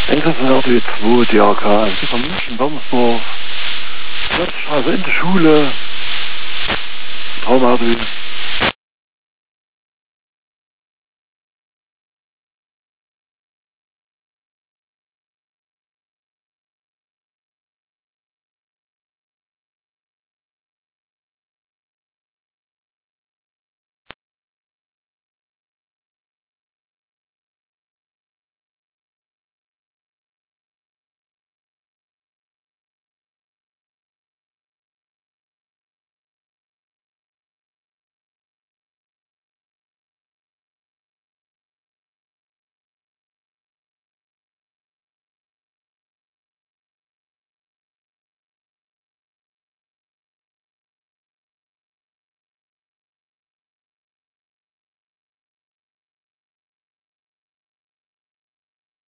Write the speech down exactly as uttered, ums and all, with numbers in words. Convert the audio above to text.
Einsatzin R T W zwei, D R K, Sicher München, Bammersdorf, Platzstraße in der Schule, Traum R T W.